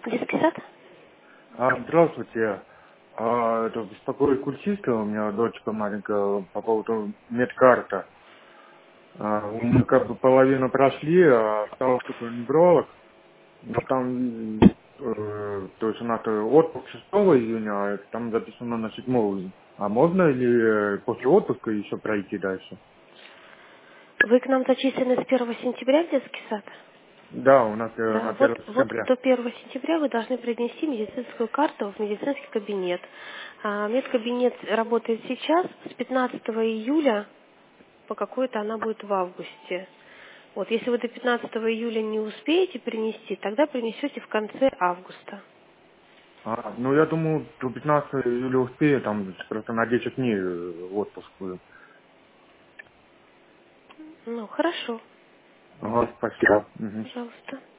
Детский сад? Здравствуйте. Это беспокоит культиста, у меня дочка маленькая по поводу медкарта. Мы как бы половину прошли, а осталось только невролог. Но там, то есть у нас отпуск 6 июня, а там записано на 7 июня. А можно ли после отпуска еще пройти дальше? Вы к нам зачислены с 1 сентября в детский сад? Да, у нас на Да, 1 вот сентября. до 1 сентября вы должны принести медицинскую карту в медицинский кабинет. Медкабинет работает сейчас, с 15 июля по какой-то она будет в августе. Вот, если вы до 15 июля не успеете принести, тогда принесете в конце августа. Ну, я думаю, до 15 июля успею, там просто на 10 дней отпуск будет. Ну, хорошо. Ага, спасибо. Мгм. Пожалуйста.